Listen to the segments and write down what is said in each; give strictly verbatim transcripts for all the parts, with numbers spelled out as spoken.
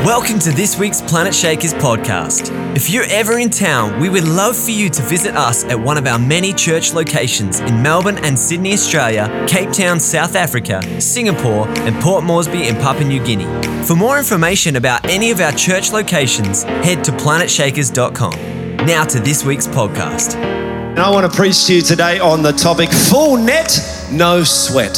Welcome to this week's Planet Shakers podcast. If you're ever in town, we would love for you to visit us at one of our many church locations in Melbourne and Sydney, Australia, Cape Town, South Africa, Singapore, and Port Moresby in Papua New Guinea. For more information about any of our church locations, head to planet shakers dot com. Now to this week's podcast. And I want to preach to you today on the topic, full net, no sweat.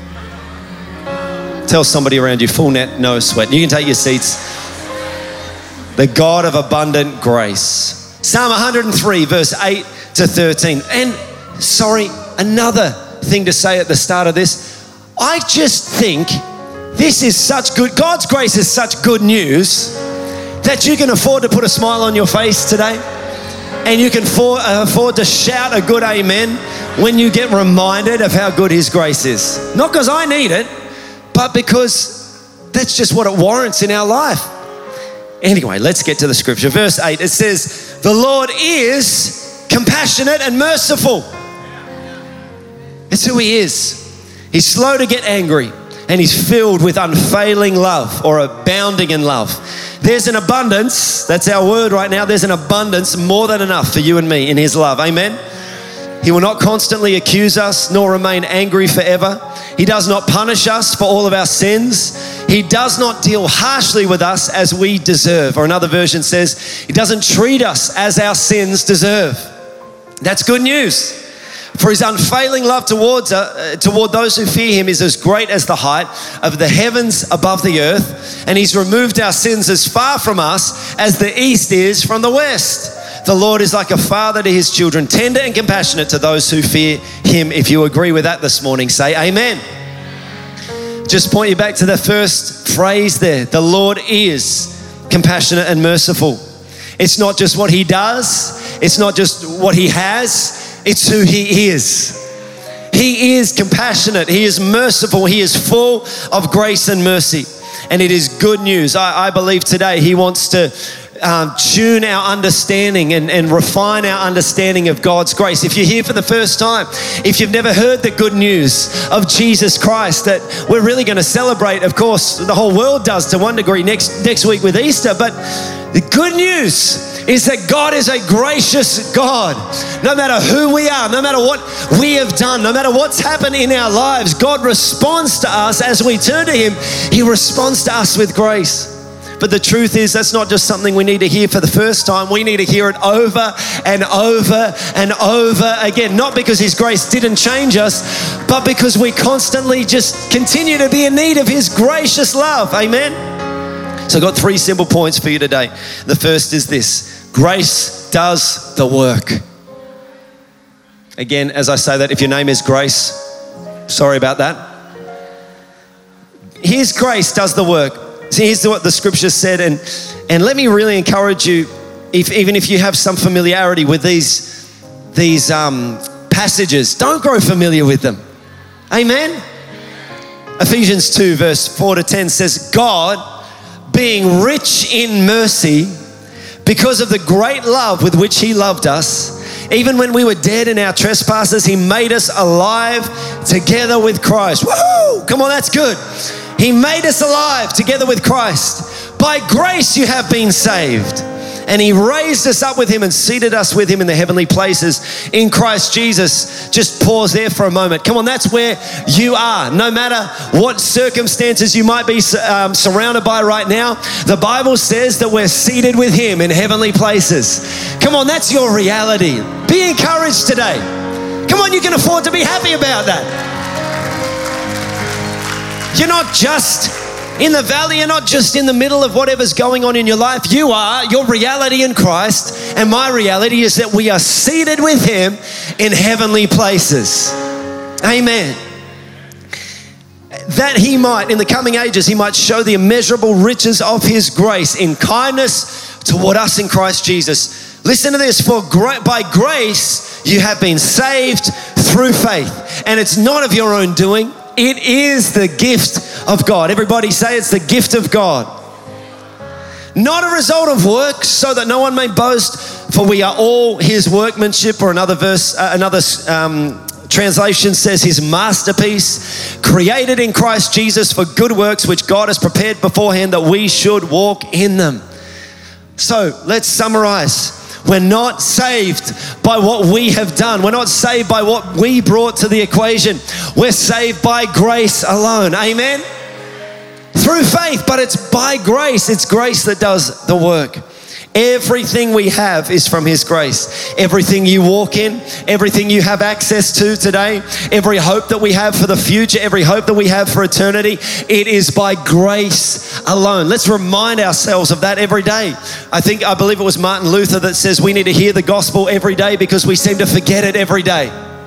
Tell somebody around you, full net, no sweat. You can take your seats. The God of abundant grace. Psalm one hundred three, verse eight to thirteen. And, sorry, another thing to say at the start of this. I just think this is such good, God's grace is such good news that you can afford to put a smile on your face today. And you can afford, uh, afford to shout a good amen when you get reminded of how good His grace is. Not because I need it, but because that's just what it warrants in our life. Anyway, let's get to the scripture. Verse eight, it says, the Lord is compassionate and merciful. That's who He is. He's slow to get angry and He's filled with unfailing love or abounding in love. There's an abundance, that's our word right now, there's an abundance more than enough for you and me in His love, amen? He will not constantly accuse us nor remain angry forever. He does not punish us for all of our sins. He does not deal harshly with us as we deserve. Or another version says, He doesn't treat us as our sins deserve. That's good news. For His unfailing love towards uh, toward those who fear Him is as great as the height of the heavens above the earth. And He's removed our sins as far from us as the east is from the west. The Lord is like a father to His children, tender and compassionate to those who fear Him. If you agree with that this morning, say amen. Just point you back to the first phrase there. The Lord is compassionate and merciful. It's not just what He does. It's not just what He has. It's who He is. He is compassionate. He is merciful. He is full of grace and mercy. And it is good news. I, I believe today He wants to Um, tune our understanding and, and refine our understanding of God's grace. If you're here for the first time, if you've never heard the good news of Jesus Christ that we're really going to celebrate, of course, the whole world does to one degree next, next week with Easter, but the good news is that God is a gracious God. No matter who we are, no matter what we have done, no matter what's happened in our lives, God responds to us as we turn to Him. He responds to us with grace. But the truth is, that's not just something we need to hear for the first time. We need to hear it over and over and over again. Not because His grace didn't change us, but because we constantly just continue to be in need of His gracious love. Amen? So I've got three simple points for you today. The first is this: grace does the work. Again, as I say that, if your name is Grace, sorry about that. His grace does the work. See, here's what the scripture said, and, and let me really encourage you, if, even if you have some familiarity with these, these um, passages, don't grow familiar with them. Amen? Ephesians two, verse four to ten says, God, being rich in mercy, because of the great love with which He loved us, even when we were dead in our trespasses, He made us alive together with Christ. Woohoo! Come on, that's good. He made us alive together with Christ. By grace you have been saved. And He raised us up with Him and seated us with Him in the heavenly places in Christ Jesus. Just pause there for a moment. Come on, that's where you are. No matter what circumstances you might be um, surrounded by right now, the Bible says that we're seated with Him in heavenly places. Come on, that's your reality. Be encouraged today. Come on, you can afford to be happy about that. You're not just in the valley. You're not just in the middle of whatever's going on in your life. You are your reality in Christ. And my reality is that we are seated with Him in heavenly places. Amen. That He might, in the coming ages, He might show the immeasurable riches of His grace in kindness toward us in Christ Jesus. Listen to this. For gra- by grace you have been saved through faith. And it's not of your own doing. It is the gift of God. Everybody say it's the gift of God. Not a result of works, so that no one may boast, for we are all His workmanship. Or another verse, uh, another um, translation says his masterpiece, created in Christ Jesus for good works which God has prepared beforehand that we should walk in them. So let's summarize. We're not saved by what we have done. We're not saved by what we brought to the equation. We're saved by grace alone. Amen? Through faith, but it's by grace. It's grace that does the work. Everything we have is from his grace. Everything you walk in, everything you have access to today, every hope that we have for the future, every hope that we have for eternity, it is by grace alone. Let's remind ourselves of that every day. I think, I believe it was Martin Luther that says we need to hear the gospel every day because we seem to forget it every day.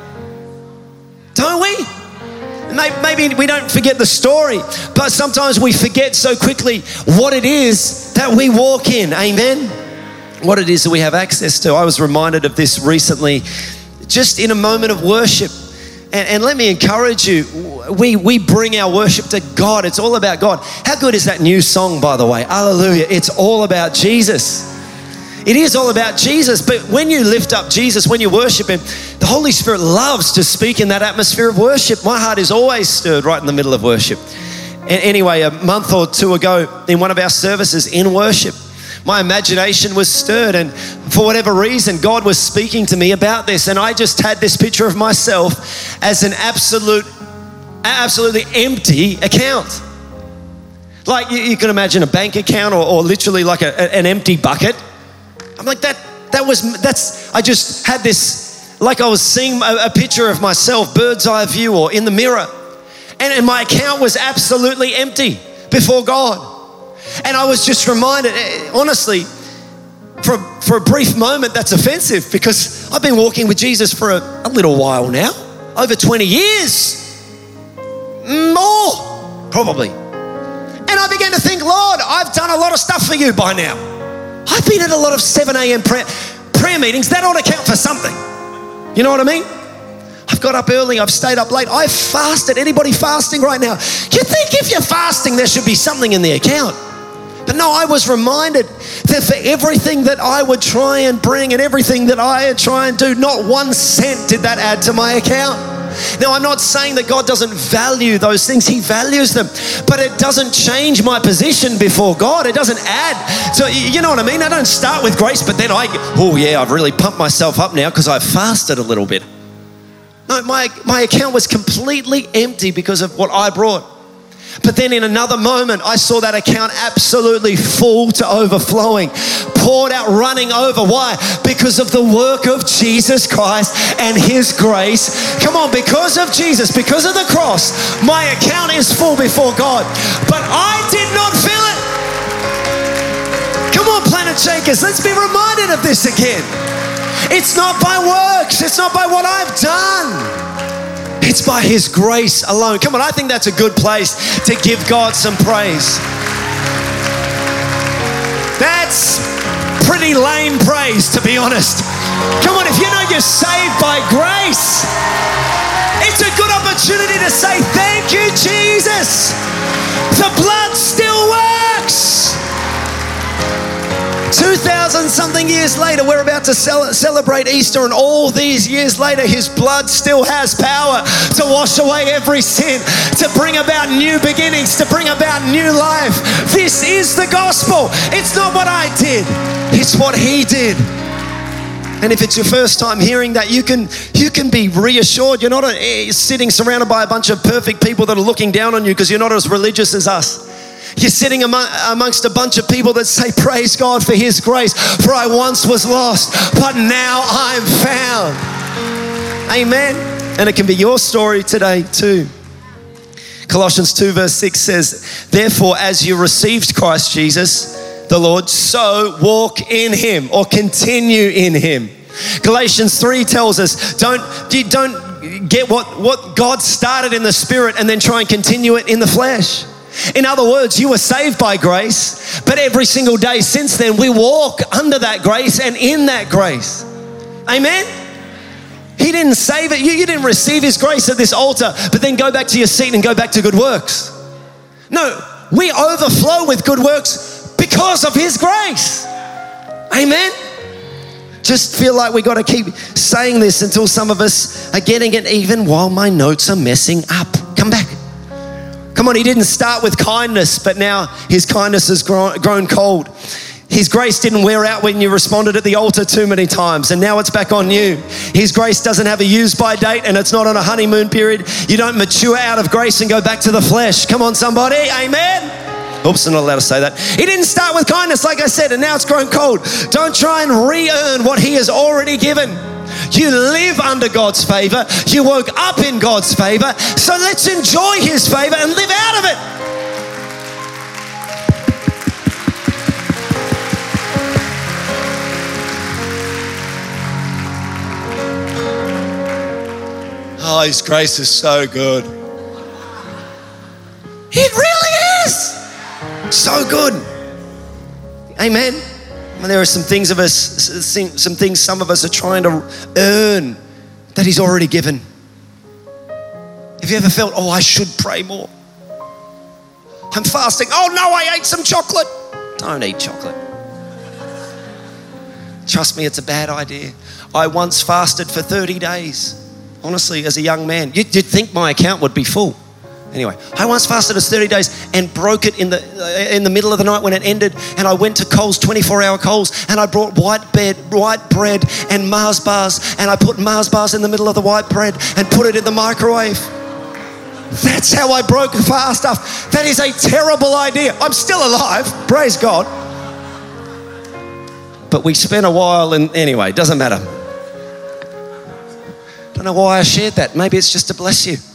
Don't we? Maybe we don't forget the story, but sometimes we forget so quickly what it is that we walk in. Amen? What it is that we have access to. I was reminded of this recently, just in a moment of worship. And, and let me encourage you, we, we bring our worship to God. It's all about God. How good is that new song, by the way? Hallelujah. It's all about Jesus. It is all about Jesus, but when you lift up Jesus, when you worship him, the Holy Spirit loves to speak in that atmosphere of worship. My heart is always stirred right in the middle of worship. And anyway, a month or two ago in one of our services in worship, my imagination was stirred, and for whatever reason, God was speaking to me about this, and I just had this picture of myself as an absolute, absolutely empty account. Like you, you can imagine a bank account or, or literally like a, a, an empty bucket. I'm like, that, that was, that's, I just had this, like I was seeing a, a picture of myself, bird's eye view or in the mirror. And, and my account was absolutely empty before God. And I was just reminded, honestly, for, for a brief moment, that's offensive because I've been walking with Jesus for a, a little while now, over twenty years, more probably. And I began to think, Lord, I've done a lot of stuff for you by now. I've been at a lot of seven a.m. prayer, prayer meetings. That ought to count for something. You know what I mean? I've got up early. I've stayed up late. I've fasted. Anybody fasting right now? You think if you're fasting, there should be something in the account. But no, I was reminded that for everything that I would try and bring and everything that I would try and do, not one cent did that add to my account. Now, I'm not saying that God doesn't value those things. He values them. But it doesn't change my position before God. It doesn't add. So, you know what I mean? I don't start with grace, but then I, oh yeah, I've really pumped myself up now because I've fasted a little bit. No, my, my account was completely empty because of what I brought. But then in another moment, I saw that account absolutely full to overflowing, poured out, running over. Why? Because of the work of Jesus Christ and his grace. Come on, because of Jesus, because of the cross, my account is full before God. But I did not fill it. Come on, Planet Shakers, let's be reminded of this again. It's not by works. It's not by what I've done. It's by his grace alone. Come on, I think that's a good place to give God some praise. That's pretty lame praise, to be honest. Come on, if you know you're saved by grace, it's a good opportunity to say, thank you, Jesus. The blood still works. two thousand something years later, we're about to cel- celebrate Easter, and all these years later, his blood still has power to wash away every sin, to bring about new beginnings, to bring about new life. This is the gospel. It's not what I did. It's what he did. And if it's your first time hearing that, you can you can be reassured. You're not a, sitting surrounded by a bunch of perfect people that are looking down on you because you're not as religious as us. You're sitting among, amongst a bunch of people that say, praise God for his grace, for I once was lost, but now I'm found. Amen. And it can be your story today too. Colossians two verse six says, therefore, as you received Christ Jesus, the Lord, so walk in him or continue in him. Galatians three tells us, don't, you don't get what, what God started in the spirit and then try and continue it in the flesh. In other words, you were saved by grace, but every single day since then, we walk under that grace and in that grace. Amen? He didn't save it. You, you didn't receive his grace at this altar, but then go back to your seat and go back to good works. No, we overflow with good works because of his grace. Amen? just feel like we got to keep saying this until some of us are getting it, even while my notes are messing up. Come back. Come on, he didn't start with kindness, but now his kindness has grown, grown cold. His grace didn't wear out when you responded at the altar too many times, and now it's back on you. His grace doesn't have a use-by date, and it's not on a honeymoon period. You don't mature out of grace and go back to the flesh. Come on, somebody. Amen. Oops, I'm not allowed to say that. He didn't start with kindness, like I said, and now it's grown cold. Don't try and re-earn what he has already given. You live under God's favor. You woke up in God's favor. So let's enjoy his favor and live out of it. Oh, his grace is so good. It really is. So good. Amen. And there are some things of us, some things some of us are trying to earn that he's already given. Have you ever felt, oh, I should pray more? I'm fasting. Oh no, I ate some chocolate. Don't eat chocolate. Trust me, it's a bad idea. I once fasted for thirty days. Honestly, as a young man, you'd, you'd think my account would be full. Anyway, I once fasted as thirty days and broke it in the uh, in the middle of the night when it ended, and I went to Coles, twenty-four hour Coles, and I brought white bread, white bread and Mars bars, and I put Mars bars in the middle of the white bread and put it in the microwave. That's how I broke the fast stuff. That is a terrible idea. I'm still alive, praise God. But we spent a while, and anyway, doesn't matter. Don't know why I shared that. Maybe it's just to bless you.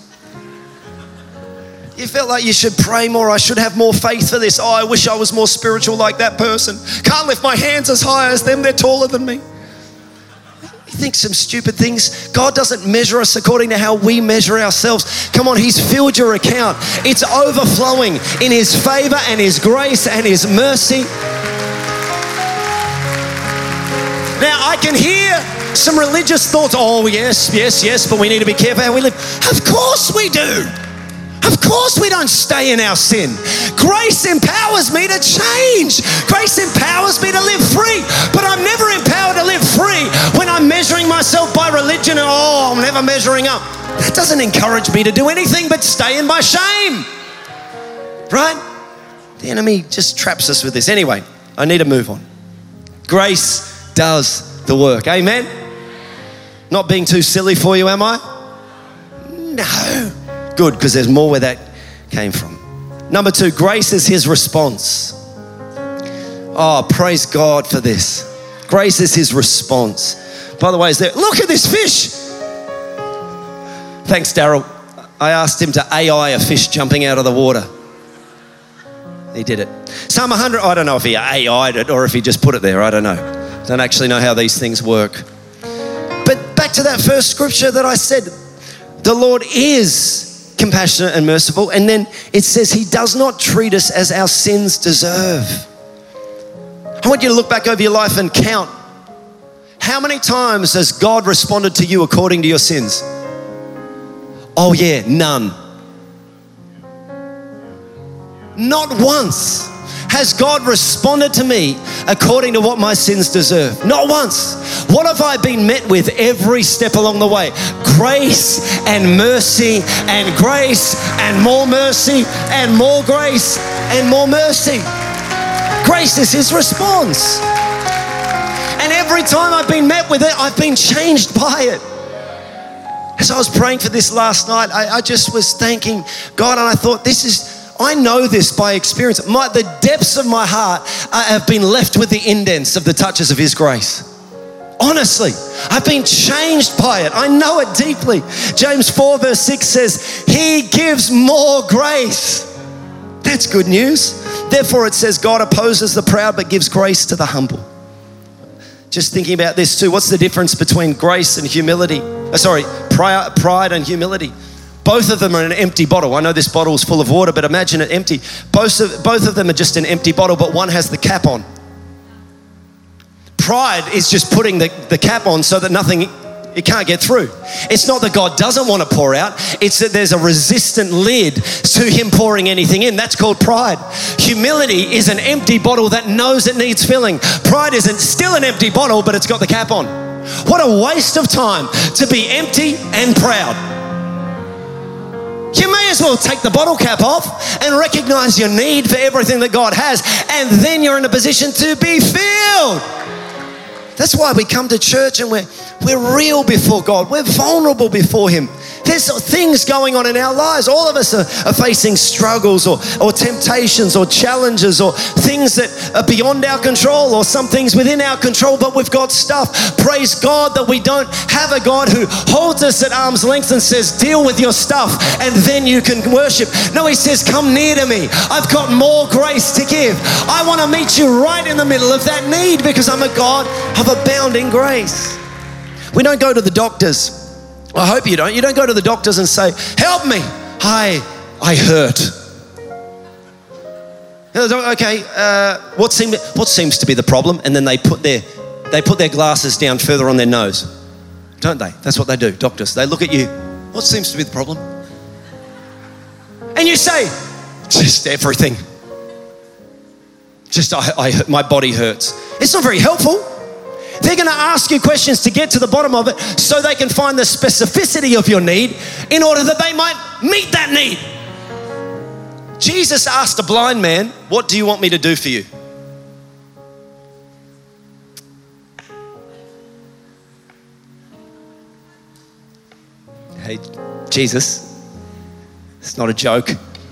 You felt like you should pray more. I should have more faith for this. Oh, I wish I was more spiritual like that person. Can't lift my hands as high as them. They're taller than me. You think some stupid things. God doesn't measure us according to how we measure ourselves. Come on, he's filled your account. It's overflowing in his favor and his grace and his mercy. Now, I can hear some religious thoughts. Oh, yes, yes, yes, but we need to be careful how we live. Of course we do. Of course we don't stay in our sin. Grace empowers me to change. Grace empowers me to live free. But I'm never empowered to live free when I'm measuring myself by religion and, oh, I'm never measuring up. That doesn't encourage me to do anything but stay in my shame. Right? The enemy just traps us with this. Anyway, I need to move on. Grace does the work. Amen? Not being too silly for you, am I? No. Good, because there's more where that came from. Number two, grace is his response. Oh, praise God for this. Grace is his response. By the way, is there, look at this fish. Thanks, Daryl. I asked him to A I a fish jumping out of the water. He did it. Psalm one hundred, I don't know if he A I'd it or if he just put it there. I don't know. Don't actually know how these things work. But back to that first scripture that I said, the Lord is compassionate and merciful. And then it says he does not treat us as our sins deserve. I want you to look back over your life and count. How many times has God responded to you according to your sins? Oh yeah, none. Not once has God responded to me according to what my sins deserve. Not once. What have I been met with every step along the way? Grace and mercy and grace and more mercy and more grace and more mercy. Grace is his response. And every time I've been met with it, I've been changed by it. As I was praying for this last night, I, I just was thanking God, and I thought, this is, I know this by experience. My, the depths of my heart uh, have been left with the indents of the touches of his grace. Honestly, I've been changed by it. I know it deeply. James four verse six says, he gives more grace. That's good news. Therefore it says, God opposes the proud but gives grace to the humble. Just thinking about this too, what's the difference between grace and humility? Uh, sorry, pride and humility. Both of them are an empty bottle. I know this bottle is full of water, but imagine it empty. Both of, both of them are just an empty bottle, but one has the cap on. Pride is just putting the, the cap on so that nothing it can't get through. It's not that God doesn't want to pour out. It's that there's a resistant lid to him pouring anything in. That's called pride. Humility is an empty bottle that knows it needs filling. Pride isn't still an empty bottle, but it's got the cap on. What a waste of time to be empty and proud. You may as well take the bottle cap off and recognize your need for everything that God has, and then you're in a position to be filled. That's why we come to church and we're, we're real before God. We're vulnerable before him. There's things going on in our lives. All of us are, are facing struggles or, or temptations or challenges or things that are beyond our control or some things within our control, but we've got stuff. Praise God that we don't have a God who holds us at arm's length and says, deal with your stuff and then you can worship. No, he says, come near to me. I've got more grace to give. I want to meet you right in the middle of that need because I'm a God of abounding grace. We don't go to the doctors. I hope you don't. You don't go to the doctors and say, help me. I, I hurt. Okay, uh, what, seem, what seems to be the problem? And then they put their, they put their glasses down further on their nose. Don't they? That's what they do, doctors. They look at you. What seems to be the problem? And you say, just everything. Just, I, I, my body hurts. It's not very helpful. They're going to ask you questions to get to the bottom of it so they can find the specificity of your need in order that they might meet that need. Jesus asked a blind man, what do you want me to do for you? Hey, Jesus, it's not a joke.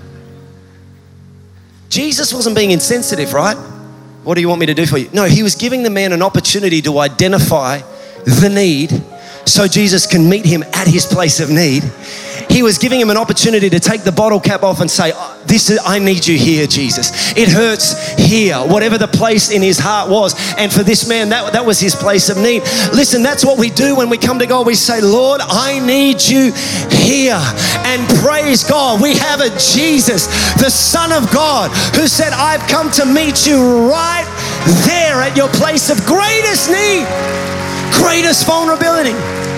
Jesus wasn't being insensitive, right? What do you want me to do for you? No, he was giving the man an opportunity to identify the need so Jesus can meet him at his place of need. He was giving him an opportunity to take the bottle cap off and say, "This is, I need you here, Jesus. It hurts here," whatever the place in his heart was. And for this man, that, that was his place of need. Listen, that's what we do when we come to God. We say, Lord, I need you here. And praise God, we have a Jesus, the Son of God, who said, I've come to meet you right there at your place of greatest need, greatest vulnerability.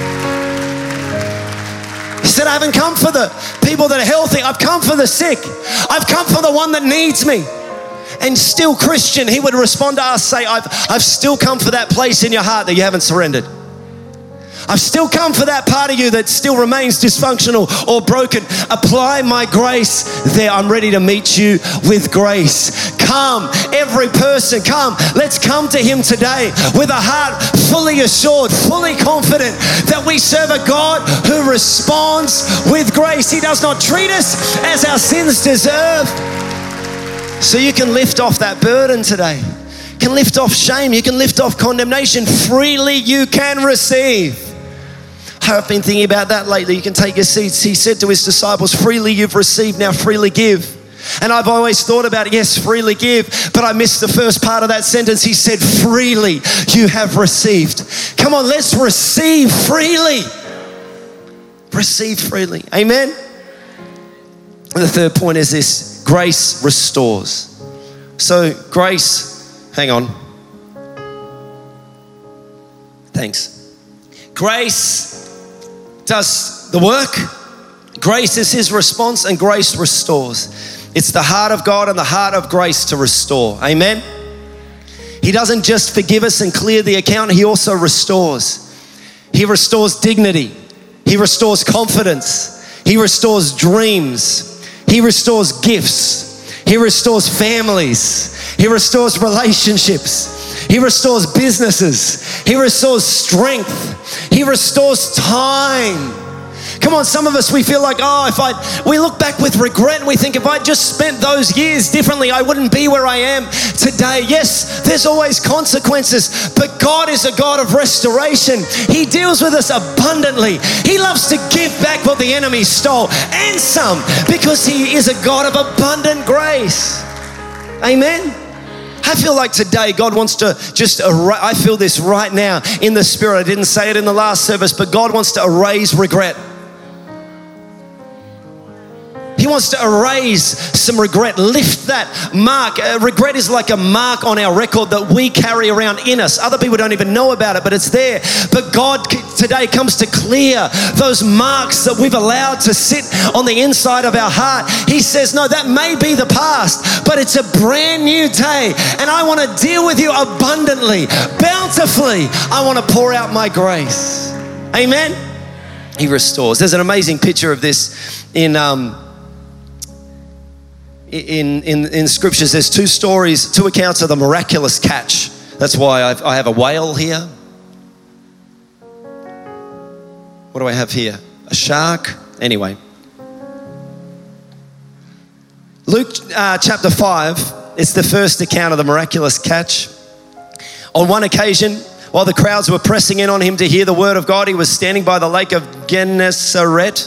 He said, I haven't come for the people that are healthy. I've come for the sick. I've come for the one that needs me. And still, Christian, he would respond to us, say, I've, I've still come for that place in your heart that you haven't surrendered. I've still come for that part of you that still remains dysfunctional or broken. Apply my grace there. I'm ready to meet you with grace. Come, every person, come. Let's come to him today with a heart fully assured, fully confident that we serve a God who responds with grace. He does not treat us as our sins deserve. So you can lift off that burden today. You can lift off shame. You can lift off condemnation. Freely you can receive. I've been thinking about that lately. You can take your seats. He said to his disciples, freely you've received, now freely give. And I've always thought about it, yes, freely give, but I missed the first part of that sentence. He said, freely you have received. Come on, let's receive freely. Receive freely. Amen? And the third point is this: grace restores. So grace, hang on. Thanks. Grace does the work. Grace is his response, and grace restores. It's the heart of God and the heart of grace to restore. Amen? He doesn't just forgive us and clear the account, he also restores. He restores dignity. He restores confidence. He restores dreams. He restores gifts. He restores families. He restores relationships. He restores businesses. He restores strength. He restores time. Come on, some of us, we feel like, oh, if I, we look back with regret and we think if I just spent those years differently, I wouldn't be where I am today. Yes, there's always consequences, but God is a God of restoration. He deals with us abundantly. He loves to give back what the enemy stole and some, because he is a God of abundant grace. Amen. I feel like today God wants to just, er- I feel this right now in the spirit. I didn't say it in the last service, but God wants to erase regret. He wants to erase some regret, lift that mark. Uh, regret is like a mark on our record that we carry around in us. Other people don't even know about it, but it's there. But God today comes to clear those marks that we've allowed to sit on the inside of our heart. He says, no, that may be the past, but it's a brand new day. And I want to deal with you abundantly, bountifully. I want to pour out my grace. Amen. He restores. There's an amazing picture of this in um, in, in in scriptures. There's two stories, two accounts of the miraculous catch. That's why I've, I have a whale here. What do I have here? A shark. Anyway, Luke uh, chapter five. It's the first account of the miraculous catch. On one occasion, while the crowds were pressing in on him to hear the word of God, he was standing by the lake of Gennesaret.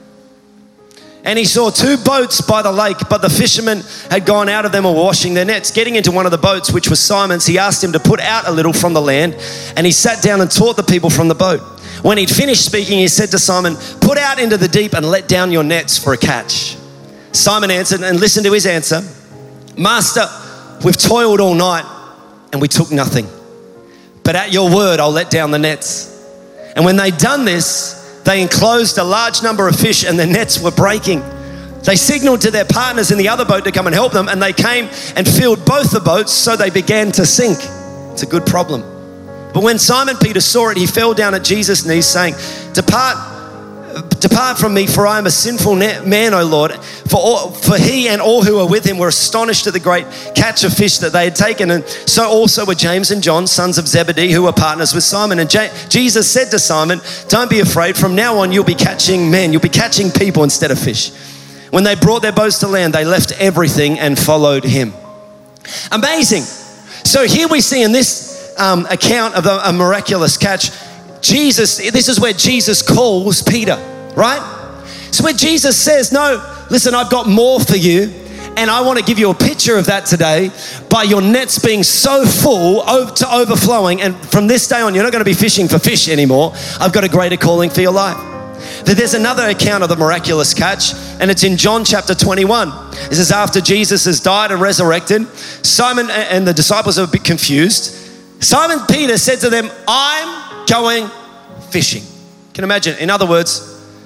And he saw two boats by the lake, but the fishermen had gone out of them and were washing their nets. Getting into one of the boats, which was Simon's, he asked him to put out a little from the land, and he sat down and taught the people from the boat. When he'd finished speaking, he said to Simon, "Put out into the deep and let down your nets for a catch." Simon answered, and listen to his answer. "Master, we've toiled all night and we took nothing. But at your word, I'll let down the nets." And when they'd done this, they enclosed a large number of fish and the nets were breaking. They signaled to their partners in the other boat to come and help them, and they came and filled both the boats, so they began to sink. It's a good problem. But when Simon Peter saw it, he fell down at Jesus' knees saying, Depart Depart from me, for I am a sinful man, O Lord. For, all, for he and all who were with him were astonished at the great catch of fish that they had taken. And so also were James and John, sons of Zebedee, who were partners with Simon. And J- Jesus said to Simon, "Don't be afraid. From now on, you'll be catching men. You'll be catching people instead of fish." When they brought their boats to land, they left everything and followed him. Amazing. So here we see in this um, account of a, a miraculous catch, Jesus, this is where Jesus calls Peter, right? So where Jesus says, no, listen, I've got more for you, and I want to give you a picture of that today by your nets being so full to overflowing, and from this day on, you're not going to be fishing for fish anymore. I've got a greater calling for your life. There's another account of the miraculous catch, and it's in John chapter twenty-one. This is after Jesus has died and resurrected. Simon and the disciples are a bit confused. Simon Peter said to them, "I'm going fishing." Can you imagine? In other words,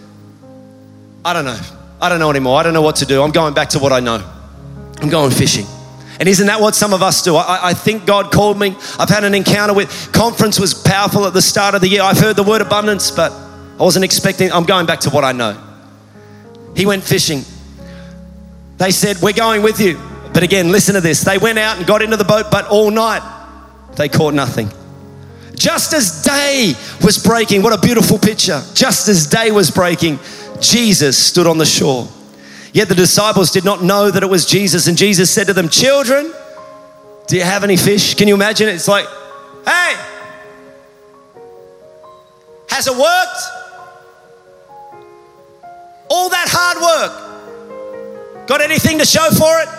I don't know. I don't know anymore. I don't know what to do. I'm going back to what I know. I'm going fishing. And isn't that what some of us do? I, I think God called me. I've had an encounter with, conference was powerful at the start of the year. I've heard the word abundance, but I wasn't expecting, I'm going back to what I know. He went fishing. They said, "We're going with you." But again, listen to this. They went out and got into the boat, but all night they caught nothing. Just as day was breaking, what a beautiful picture. Just as day was breaking, Jesus stood on the shore. Yet the disciples did not know that it was Jesus. And Jesus said to them, "Children, do you have any fish?" Can you imagine it? It's like, "Hey, has it worked? All that hard work, got anything to show for it?"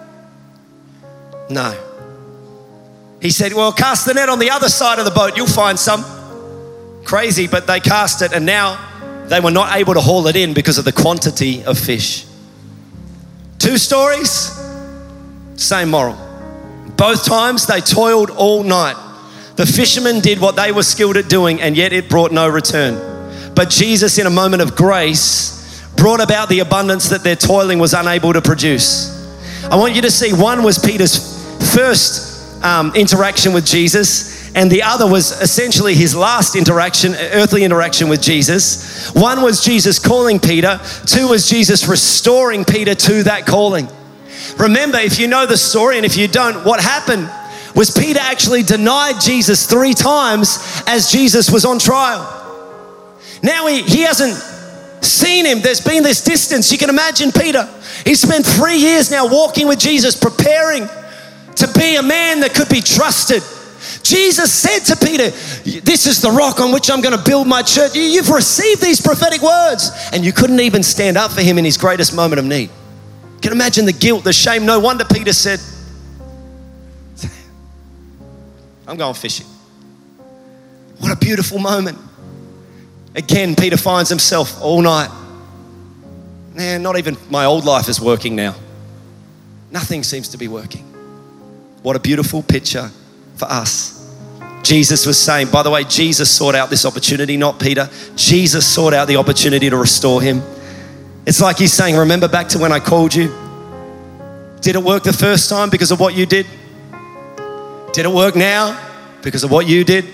No. He said, "Well, cast the net on the other side of the boat. You'll find some." Crazy, but they cast it, and now they were not able to haul it in because of the quantity of fish. Two stories, same moral. Both times they toiled all night. The fishermen did what they were skilled at doing, and yet it brought no return. But Jesus, in a moment of grace, brought about the abundance that their toiling was unable to produce. I want you to see, one was Peter's first Um, interaction with Jesus, and the other was essentially his last interaction, earthly interaction with Jesus. One was Jesus calling Peter. Two was Jesus restoring Peter to that calling. Remember, if you know the story, and if you don't, what happened was Peter actually denied Jesus three times as Jesus was on trial. Now he, he hasn't seen him. There's been this distance. You can imagine Peter. He spent three years now walking with Jesus, preparing to be a man that could be trusted. Jesus said to Peter, "This is the rock on which I'm going to build my church." You've received these prophetic words, and you couldn't even stand up for him in his greatest moment of need. You can imagine the guilt, the shame. No wonder Peter said, "I'm going fishing." What a beautiful moment. Again, Peter finds himself all night Nah, not even my old life is working now. Nothing seems to be working. What a beautiful picture for us. Jesus was saying, by the way, Jesus sought out this opportunity, not Peter. Jesus sought out the opportunity to restore him. It's like he's saying, remember back to when I called you? Did it work the first time because of what you did? Did it work now because of what you did?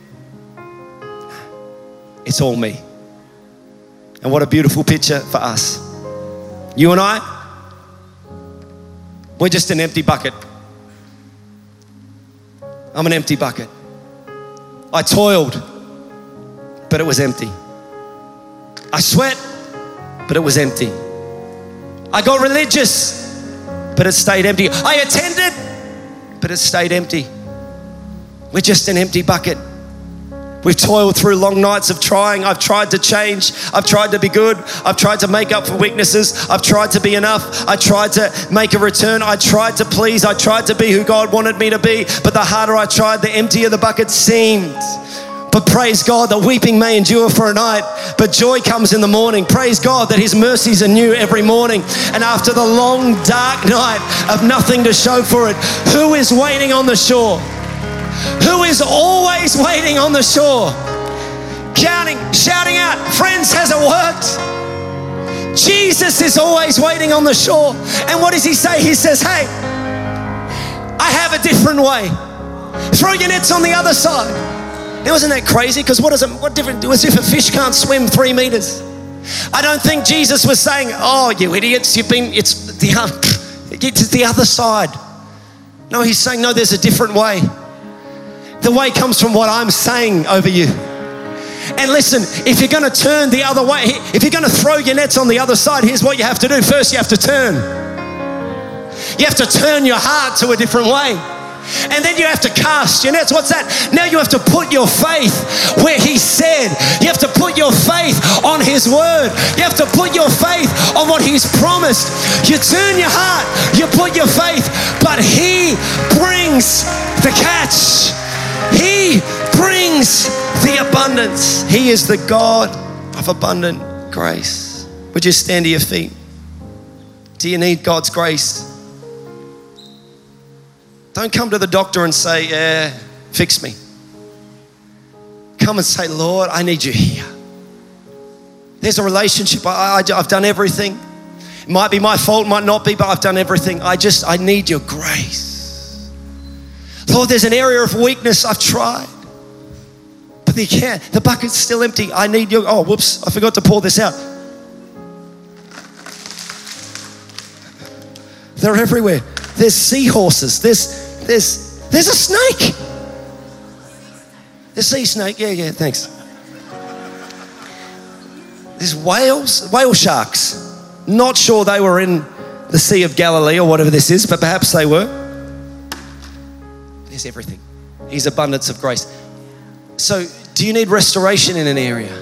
It's all me. And what a beautiful picture for us. You and I, we're just an empty bucket. I'm an empty bucket. I toiled, but it was empty. I sweat, but it was empty. I got religious, but it stayed empty. I attended, but it stayed empty. We're just an empty bucket. We've toiled through long nights of trying. I've tried to change. I've tried to be good. I've tried to make up for weaknesses. I've tried to be enough. I tried to make a return. I tried to please. I tried to be who God wanted me to be. But the harder I tried, the emptier the bucket seemed. But praise God that weeping may endure for a night, but joy comes in the morning. Praise God that his mercies are new every morning. And after the long, dark night of nothing to show for it, who is waiting on the shore? Who is always waiting on the shore? Counting, shouting out, friends, has it worked? Jesus is always waiting on the shore. And what does he say? He says, hey, I have a different way. Throw your nets on the other side. Now, isn't that crazy? Because what is it, what different, as if a fish can't swim three meters? I don't think Jesus was saying, oh, you idiots, you've been, it's the, it's the other side. No, he's saying, no, there's a different way. The way comes from what I'm saying over you. And listen, if you're going to turn the other way, if you're going to throw your nets on the other side, here's what you have to do. First, you have to turn. You have to turn your heart to a different way. And then you have to cast your nets. What's that? Now you have to put your faith where he said. You have to put your faith on his word. You have to put your faith on what he's promised. You turn your heart, you put your faith, but he brings the catch. He brings the abundance. He is the God of abundant grace. Would you stand to your feet? Do you need God's grace? Don't come to the doctor and say, yeah, fix me. Come and say, Lord, I need you here. There's a relationship. I, I, I've done everything. It might be my fault, might not be, but I've done everything. I just, I need your grace. Lord, there's an area of weakness. I've tried, but they can't. The bucket's still empty. I need your, oh, whoops, I forgot to pour this out. They're everywhere. There's seahorses. There's, there's, there's a snake. The sea snake. Yeah, yeah, thanks. There's whales, whale sharks. Not sure they were in the Sea of Galilee or whatever this is, but perhaps they were. There's everything. His abundance of grace. So, do you need restoration in an area?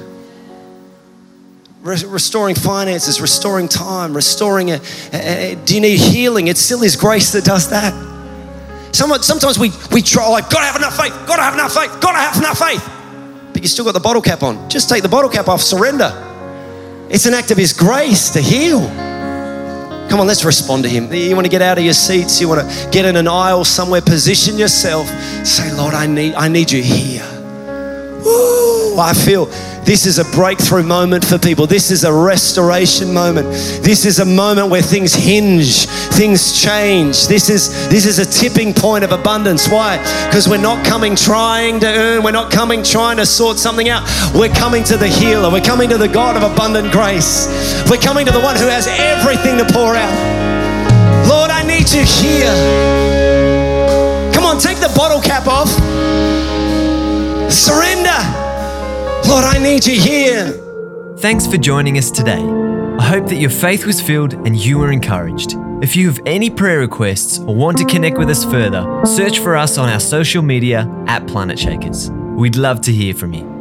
Re- restoring finances, restoring time, restoring a, a, a, do you need healing? It's still his grace that does that. Sometimes, sometimes we, we try, like, gotta have enough faith, gotta have enough faith, gotta have enough faith. But you still got the bottle cap on. Just take the bottle cap off, surrender. It's an act of his grace to heal. Come on, let's respond to him. You want to get out of your seats, you want to get in an aisle somewhere, position yourself, say, Lord, I need, I need you here. Woo, I feel this is a breakthrough moment for people. This is a restoration moment. This is a moment where things hinge, things change. This is, this is a tipping point of abundance. Why? Because we're not coming trying to earn. We're not coming trying to sort something out. We're coming to the healer. We're coming to the God of abundant grace. We're coming to the one who has everything to pour out. Lord, I need you here. Come on, take the bottle cap off. Surrender. Lord, I need you here. Thanks for joining us today. I hope that your faith was filled and you were encouraged. If you have any prayer requests or want to connect with us further, search for us on our social media at Planet Shakers. We'd love to hear from you.